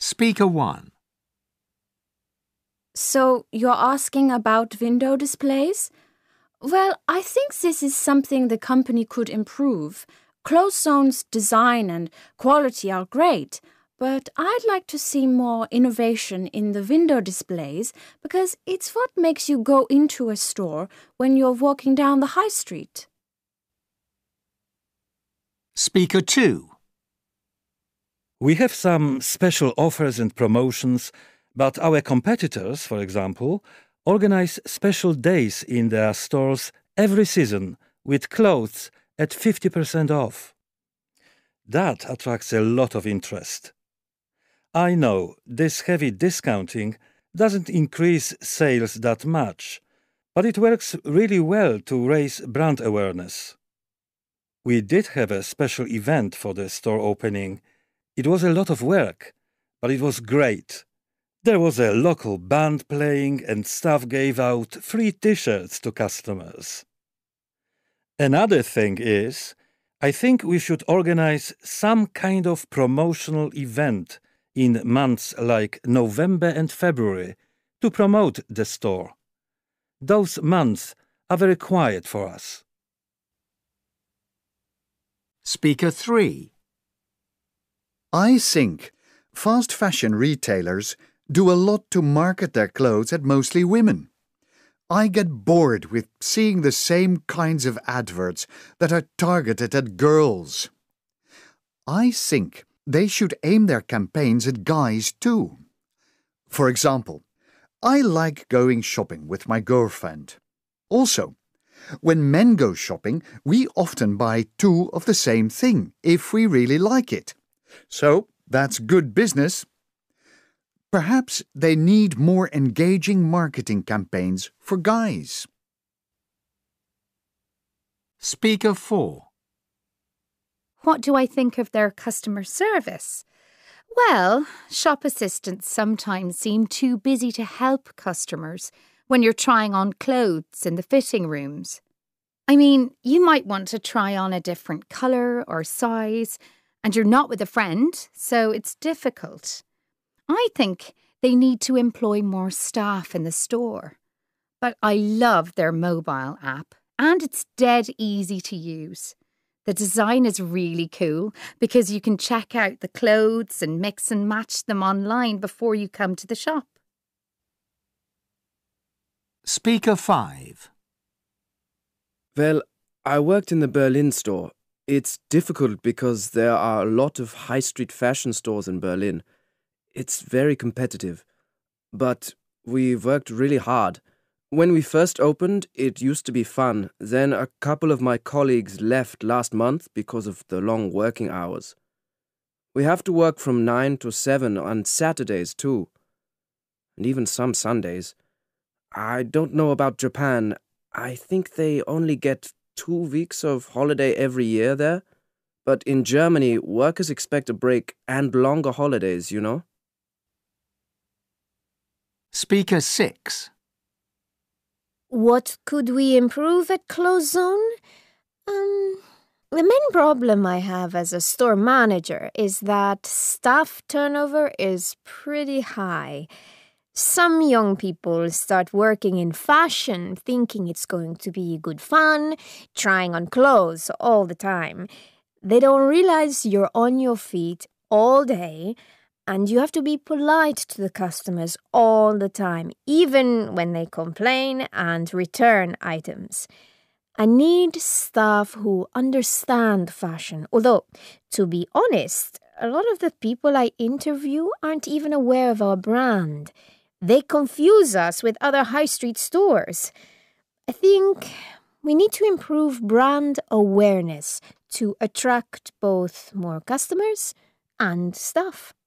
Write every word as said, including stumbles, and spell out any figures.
Speaker one. So you're asking about window displays? Well, I think this is something the company could improve. Clozone's design and quality are great, but I'd like to see more innovation in the window displays because it's what makes you go into a store when you're walking down the high street. Speaker two. We have some special offers and promotions, but our competitors, for example, organize special days in their stores every season with clothes at fifty percent off. That attracts a lot of interest. I know this heavy discounting doesn't increase sales that much, but it works really well to raise brand awareness. We did have a special event for the store opening. It was a lot of work, but it was great. There was a local band playing and staff gave out free t-shirts to customers. Another thing is, I think we should organize some kind of promotional event in months like November and February to promote the store. Those months are very quiet for us. Speaker three. I think fast fashion retailers do a lot to market their clothes at mostly women. I get bored with seeing the same kinds of adverts that are targeted at girls. I think they should aim their campaigns at guys too. For example, I like going shopping with my girlfriend. Also, when men go shopping, we often buy two of the same thing if we really like it. So that's good business. Perhaps they need more engaging marketing campaigns for guys. Speaker four. What do I think of their customer service? Well, shop assistants sometimes seem too busy to help customers when you're trying on clothes in the fitting rooms. I mean, you might want to try on a different colour or size, and you're not with a friend, so it's difficult. I think they need to employ more staff in the store. But I love their mobile app, and it's dead easy to use. The design is really cool because you can check out the clothes and mix and match them online before you come to the shop. Speaker five. Well, I worked in the Berlin store. It's difficult because there are a lot of high street fashion stores in Berlin. It's very competitive. But we worked really hard. When we first opened, it used to be fun. Then a couple of my colleagues left last month because of the long working hours. We have to work from nine to seven on Saturdays too. And even some Sundays. I don't know about Japan. I think they only get two weeks of holiday every year there. But in Germany, workers expect a break and longer holidays, you know? Speaker six. What could we improve at Clozone? Um, the main problem I have as a store manager is that staff turnover is pretty high. Some young people start working in fashion thinking it's going to be good fun, trying on clothes all the time. They don't realize you're on your feet all day and you have to be polite to the customers all the time, even when they complain and return items. I need staff who understand fashion, although, to be honest, a lot of the people I interview aren't even aware of our brand. They confuse us with other high street stores. I think we need to improve brand awareness to attract both more customers and staff.